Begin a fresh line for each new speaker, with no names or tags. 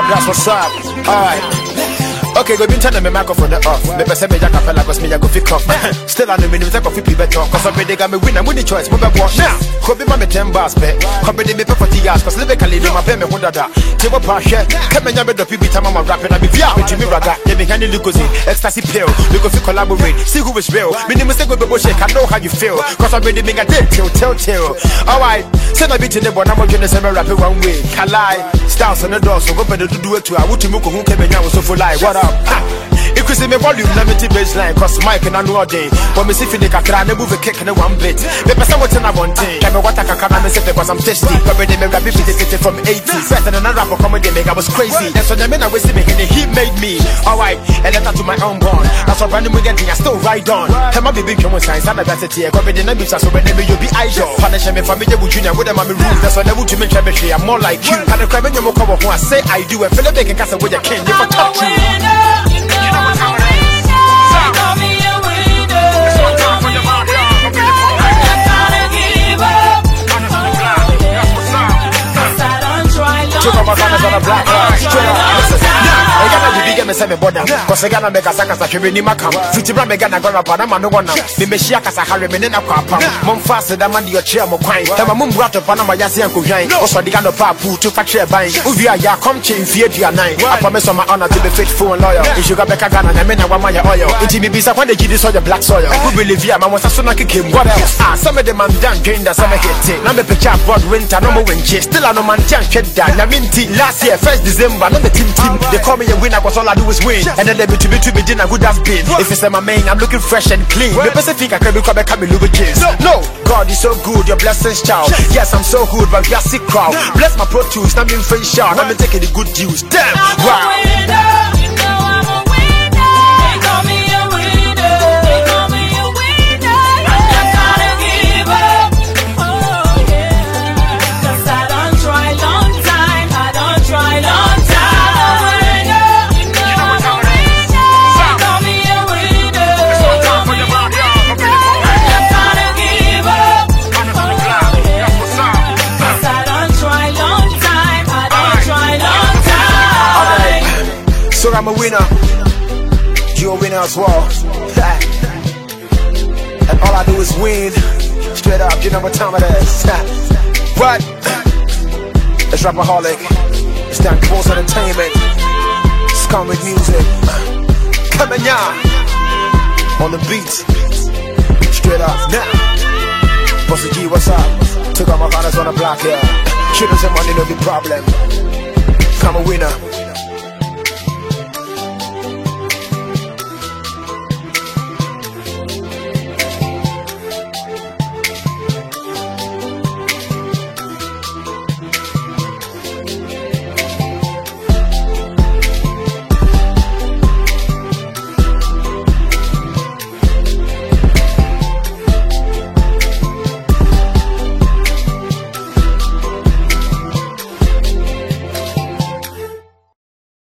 That's what's up. Alright. Okay, go be turning my microphone off. Me person me jack capella cause me I go fit off. Still I know me type of people better cause already got me win and with the choice. Move watch now. Could be my 10 bars bet. Could be me pay for 40 years cause lyrically do my pay me 100 da. Table pass share. Come and me the people time I'm rapping. I be via with me raga. They be handing Lucozine, ecstasy pill. We go fit collaborate. See who is real. Me name say go be shake. I know how you feel. Cause already me got till. Alright. Send a bit in the bottom of the same rapping one way. Kalai. Styles on the door so go better to do it to I would to move who came and so for life. What up? If you see me volume, limited baseline, cause mic and I know all day. But me see if you can move a kick in one bit. The person what's in a one thing. Tell me what I can come and say because I'm testy. But they make rapid from 80s. Better than a rapper comedy make I was crazy. That's what I mean I was me and he made me. Alright, and letter to my own born. That's what random we getting, I still ride on. Tell my baby come on science, I'm a better tier. Cause the name is so when you'll be idol. Punish me for me, they would junior with them, I'm a rules. That's what they would to make chemistry. I'm more like you. And the crime in your cover who I say I do. And Philip can cast away your king. You for top two. On a black I gotta be me say me border. Cause I gotta make a saka sa ni makam. Fiti bra me gana gora pa na ma no wona. Me mehia kasa hare me ne na kwa pam. Mom fast da man your chair mo kwan. E ma mum brato pa na ma yase anko hwan. Also the gana pa pu to fa chair ban. Uvia ya come chain fie duanan. I promise on my honor to be faithful and loyal. If you got back Ghana na me na wa ma ya oil. Inti me bisa when they give this all the black soil. Who believe ya ma won so na keke what else? Ah some of them man down gain that some hit it. Na me picture board winter no mo win chase. Still I no man jan shed da. Na minti last year 1st December no the team. They call me a winner cause all I do is win. And then they be to be dinner good as been. If it's my main, I'm looking fresh and clean. The Pacific I can become a lubricants. No, God is so good, your blessings child. Yes, I'm so good, but we are sick crowd. Bless my Pro Tools, I'm in face shout. I'm taking the good news. Damn, wow. So I'm a winner, you're a winner as well. And all I do is win. Straight up, you know what time it is. What? It's Rapaholic. It's Dan Close Entertainment. Scum with music. Coming ya on the beat. Straight up now. Bossy G, what's up? Took out my partners on the block here. Shooters and money, no big problem. I'm a winner.